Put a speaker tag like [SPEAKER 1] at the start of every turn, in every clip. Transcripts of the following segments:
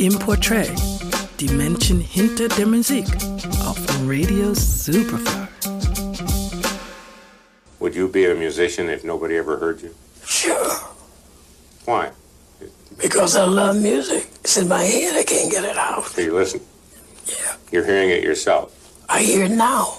[SPEAKER 1] im Portrait, die Menschen hinter der Musik auf Radio Superfly.
[SPEAKER 2] Would you be a musician if nobody ever heard you?
[SPEAKER 3] Sure.
[SPEAKER 2] Why?
[SPEAKER 3] Because I love music. It's in my head. I can't get it out.
[SPEAKER 2] So you listen?
[SPEAKER 3] Yeah.
[SPEAKER 2] You're hearing it yourself?
[SPEAKER 3] I hear it now.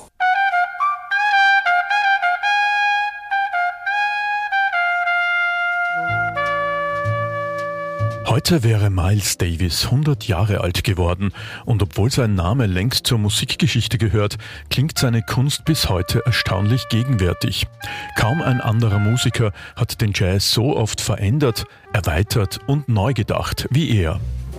[SPEAKER 4] Heute wäre Miles Davis 100 Jahre alt geworden und obwohl sein Name längst zur Musikgeschichte gehört, klingt seine Kunst bis heute erstaunlich gegenwärtig. Kaum ein anderer Musiker hat den Jazz so oft verändert, erweitert und neu gedacht wie er.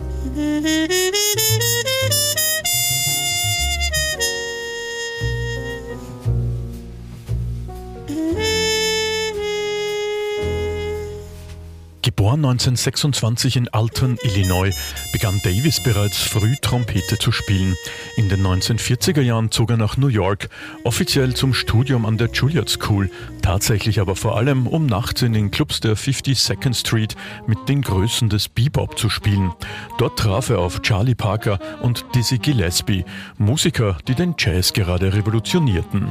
[SPEAKER 4] Geboren 1926 in Alton, Illinois, begann Davis bereits früh Trompete zu spielen. In den 1940er Jahren zog er nach New York, offiziell zum Studium an der Juilliard School, tatsächlich aber vor allem, um nachts in den Clubs der 52nd Street mit den Größen des Bebop zu spielen. Dort traf er auf Charlie Parker und Dizzy Gillespie, Musiker, die den Jazz gerade revolutionierten.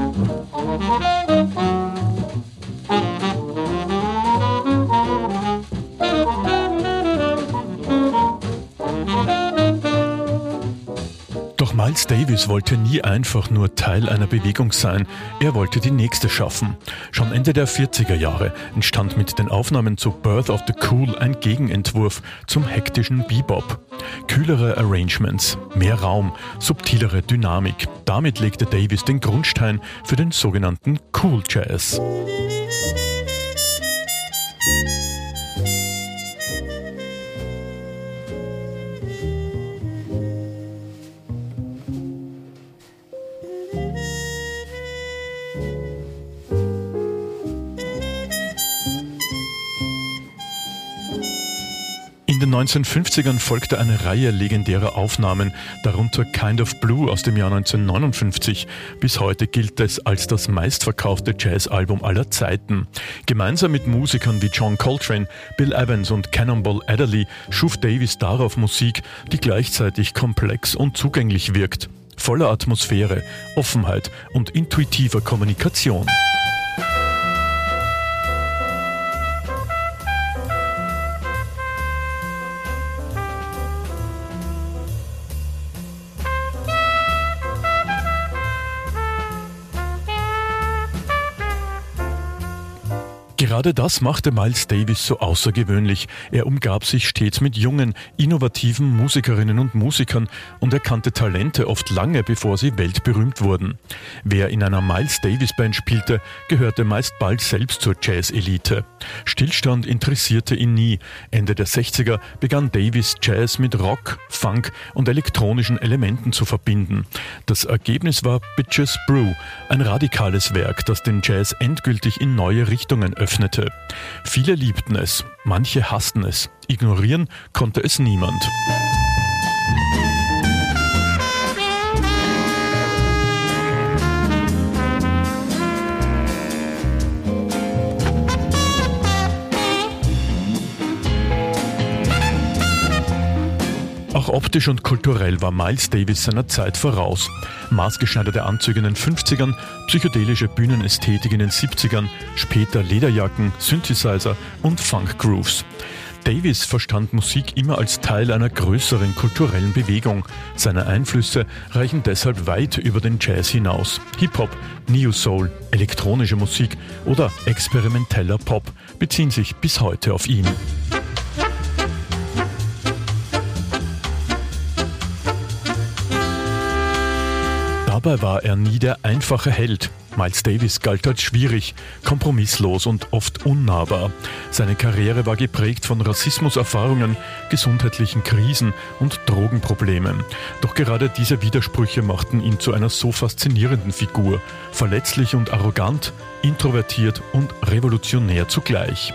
[SPEAKER 4] Doch Miles Davis wollte nie einfach nur Teil einer Bewegung sein, er wollte die nächste schaffen. Schon Ende der 40er Jahre entstand mit den Aufnahmen zu Birth of the Cool ein Gegenentwurf zum hektischen Bebop. Kühlere Arrangements, mehr Raum, subtilere Dynamik. Damit legte Davis den Grundstein für den sogenannten Cool Jazz. In den 1950ern folgte eine Reihe legendärer Aufnahmen, darunter Kind of Blue aus dem Jahr 1959. Bis heute gilt es als das meistverkaufte Jazzalbum aller Zeiten. Gemeinsam mit Musikern wie John Coltrane, Bill Evans und Cannonball Adderley schuf Davis darauf Musik, die gleichzeitig komplex und zugänglich wirkt. Voller Atmosphäre, Offenheit und intuitiver Kommunikation. Gerade das machte Miles Davis so außergewöhnlich. Er umgab sich stets mit jungen, innovativen Musikerinnen und Musikern und erkannte Talente oft lange, bevor sie weltberühmt wurden. Wer in einer Miles Davis Band spielte, gehörte meist bald selbst zur Jazz-Elite. Stillstand interessierte ihn nie. Ende der 60er begann Davis Jazz mit Rock, Funk und elektronischen Elementen zu verbinden. Das Ergebnis war Bitches Brew, ein radikales Werk, das den Jazz endgültig in neue Richtungen öffnete. Viele liebten es, manche hassten es. Ignorieren konnte es niemand. Auch optisch und kulturell war Miles Davis seiner Zeit voraus. Maßgeschneiderte Anzüge in den 50ern, psychedelische Bühnenästhetik in den 70ern, später Lederjacken, Synthesizer und Funk-Grooves. Davis verstand Musik immer als Teil einer größeren kulturellen Bewegung. Seine Einflüsse reichen deshalb weit über den Jazz hinaus. Hip-Hop, Neo-Soul, elektronische Musik oder experimenteller Pop beziehen sich bis heute auf ihn. Dabei war er nie der einfache Held. Miles Davis galt als schwierig, kompromisslos und oft unnahbar. Seine Karriere war geprägt von Rassismuserfahrungen, gesundheitlichen Krisen und Drogenproblemen. Doch gerade diese Widersprüche machten ihn zu einer so faszinierenden Figur. Verletzlich und arrogant, introvertiert und revolutionär zugleich.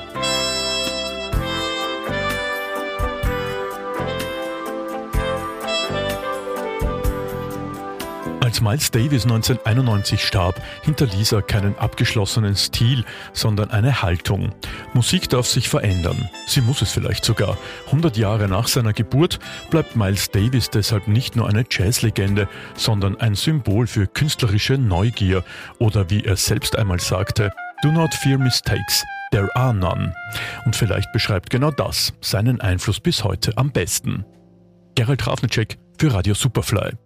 [SPEAKER 4] Als Miles Davis 1991 starb, hinterließ er keinen abgeschlossenen Stil, sondern eine Haltung. Musik darf sich verändern. Sie muss es vielleicht sogar. 100 Jahre nach seiner Geburt bleibt Miles Davis deshalb nicht nur eine Jazzlegende, sondern ein Symbol für künstlerische Neugier. Oder wie er selbst einmal sagte, "Do not fear mistakes. There are none." Und vielleicht beschreibt genau das seinen Einfluss bis heute am besten. Gerald Ravnicek für Radio Superfly.